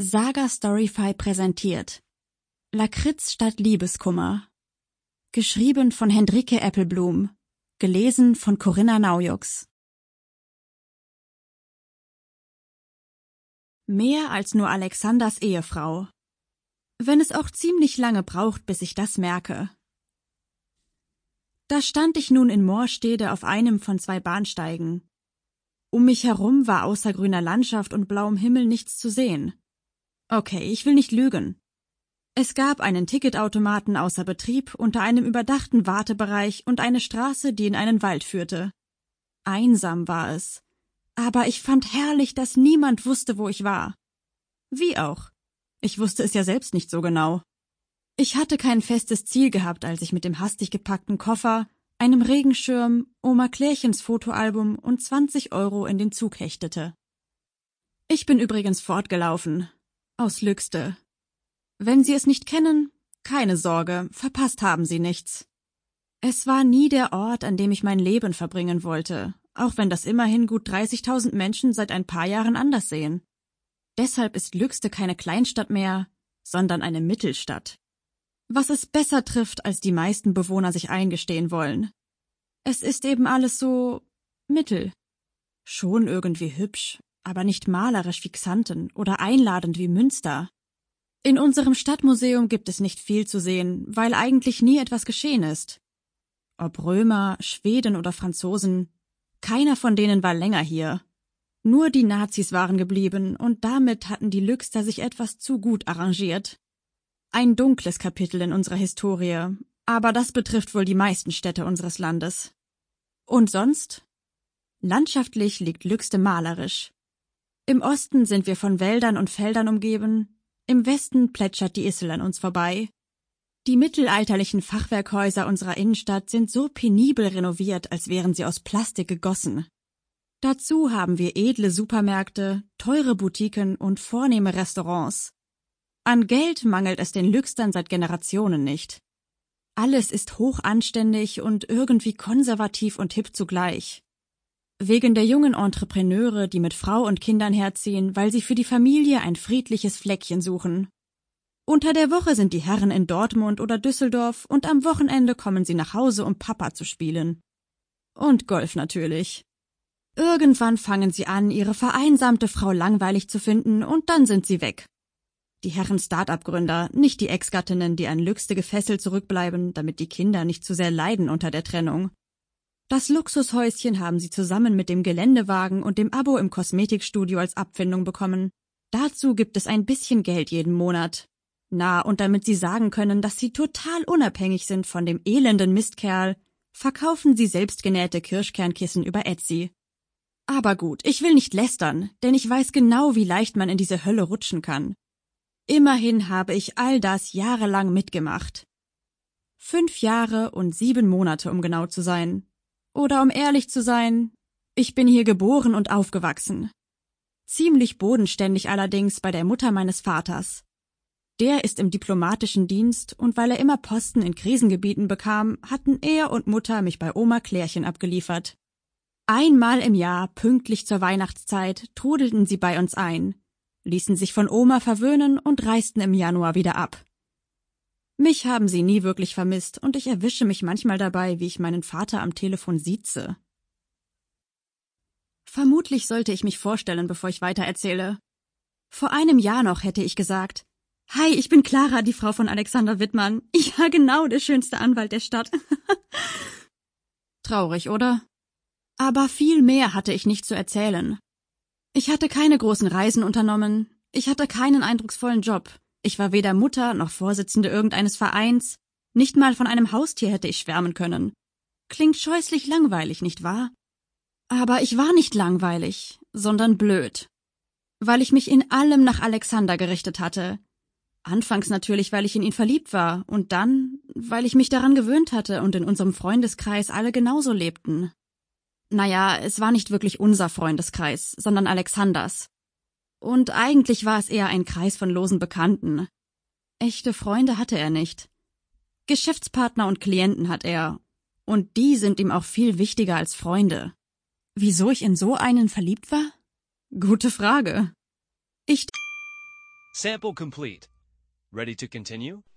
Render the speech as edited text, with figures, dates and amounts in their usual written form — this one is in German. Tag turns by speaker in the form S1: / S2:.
S1: Saga Storyfy präsentiert Lakritz statt Liebeskummer. Geschrieben von Hendrike Eppelblum. Gelesen von Corinna Naujux. Mehr als nur Alexanders Ehefrau. Wenn es auch ziemlich lange braucht, bis ich das merke. Da stand ich nun in Moorstede auf einem von 2 Bahnsteigen. Um mich herum war außer grüner Landschaft und blauem Himmel nichts zu sehen. Okay, ich will nicht lügen. Es gab einen Ticketautomaten außer Betrieb unter einem überdachten Wartebereich und eine Straße, die in einen Wald führte. Einsam war es. Aber ich fand herrlich, dass niemand wusste, wo ich war. Wie auch. Ich wusste es ja selbst nicht so genau. Ich hatte kein festes Ziel gehabt, als ich mit dem hastig gepackten Koffer, einem Regenschirm, Oma Klärchens Fotoalbum und 20 € in den Zug hechtete. Ich bin übrigens fortgelaufen. Aus Lüxte. Wenn Sie es nicht kennen, keine Sorge, verpasst haben Sie nichts. Es war nie der Ort, an dem ich mein Leben verbringen wollte, auch wenn das immerhin gut 30.000 Menschen seit ein paar Jahren anders sehen. Deshalb ist Lüxte keine Kleinstadt mehr, sondern eine Mittelstadt. Was es besser trifft, als die meisten Bewohner sich eingestehen wollen. Es ist eben alles so mittel. Schon irgendwie hübsch, aber nicht malerisch wie Xanten oder einladend wie Münster. In unserem Stadtmuseum gibt es nicht viel zu sehen, weil eigentlich nie etwas geschehen ist. Ob Römer, Schweden oder Franzosen, keiner von denen war länger hier. Nur die Nazis waren geblieben und damit hatten die Lüxter sich etwas zu gut arrangiert. Ein dunkles Kapitel in unserer Historie, aber das betrifft wohl die meisten Städte unseres Landes. Und sonst? Landschaftlich liegt Lüxte malerisch. Im Osten sind wir von Wäldern und Feldern umgeben, im Westen plätschert die Issel an uns vorbei. Die mittelalterlichen Fachwerkhäuser unserer Innenstadt sind so penibel renoviert, als wären sie aus Plastik gegossen. Dazu haben wir edle Supermärkte, teure Boutiquen und vornehme Restaurants. An Geld mangelt es den Lüxtern seit Generationen nicht. Alles ist hochanständig und irgendwie konservativ und hip zugleich. Wegen der jungen Entrepreneure, die mit Frau und Kindern herziehen, weil sie für die Familie ein friedliches Fleckchen suchen. Unter der Woche sind die Herren in Dortmund oder Düsseldorf und am Wochenende kommen sie nach Hause, um Papa zu spielen. Und Golf natürlich. Irgendwann fangen sie an, ihre vereinsamte Frau langweilig zu finden und dann sind sie weg. Die Herren Start-up-Gründer, nicht die Ex-Gattinnen, die an Lüxte gefesselt zurückbleiben, damit die Kinder nicht zu sehr leiden unter der Trennung. Das Luxushäuschen haben sie zusammen mit dem Geländewagen und dem Abo im Kosmetikstudio als Abfindung bekommen. Dazu gibt es ein bisschen Geld jeden Monat. Na, und damit sie sagen können, dass sie total unabhängig sind von dem elenden Mistkerl, verkaufen sie selbstgenähte Kirschkernkissen über Etsy. Aber gut, ich will nicht lästern, denn ich weiß genau, wie leicht man in diese Hölle rutschen kann. Immerhin habe ich all das jahrelang mitgemacht. 5 Jahre und 7 Monate, um genau zu sein. Oder um ehrlich zu sein, ich bin hier geboren und aufgewachsen. Ziemlich bodenständig allerdings bei der Mutter meines Vaters. Der ist im diplomatischen Dienst und weil er immer Posten in Krisengebieten bekam, hatten er und Mutter mich bei Oma Klärchen abgeliefert. Einmal im Jahr, pünktlich zur Weihnachtszeit, trudelten sie bei uns ein, ließen sich von Oma verwöhnen und reisten im Januar wieder ab. Mich haben sie nie wirklich vermisst und ich erwische mich manchmal dabei, wie ich meinen Vater am Telefon sieze. Vermutlich sollte ich mich vorstellen, bevor ich weitererzähle. Vor einem Jahr noch hätte ich gesagt: Hi, ich bin Clara, die Frau von Alexander Wittmann. Ja, genau, der schönste Anwalt der Stadt. Traurig, oder? Aber viel mehr hatte ich nicht zu erzählen. Ich hatte keine großen Reisen unternommen, ich hatte keinen eindrucksvollen Job. Ich war weder Mutter noch Vorsitzende irgendeines Vereins, nicht mal von einem Haustier hätte ich schwärmen können. Klingt scheußlich langweilig, nicht wahr? Aber ich war nicht langweilig, sondern blöd. Weil ich mich in allem nach Alexander gerichtet hatte. Anfangs natürlich, weil ich in ihn verliebt war, und dann, weil ich mich daran gewöhnt hatte und in unserem Freundeskreis alle genauso lebten. Naja, es war nicht wirklich unser Freundeskreis, sondern Alexanders. Und eigentlich war es eher ein Kreis von losen Bekannten. Echte Freunde hatte er nicht. Geschäftspartner und Klienten hat er. Und die sind ihm auch viel wichtiger als Freunde. Wieso ich in so einen verliebt war? Gute Frage.
S2: Sample complete. Ready to continue?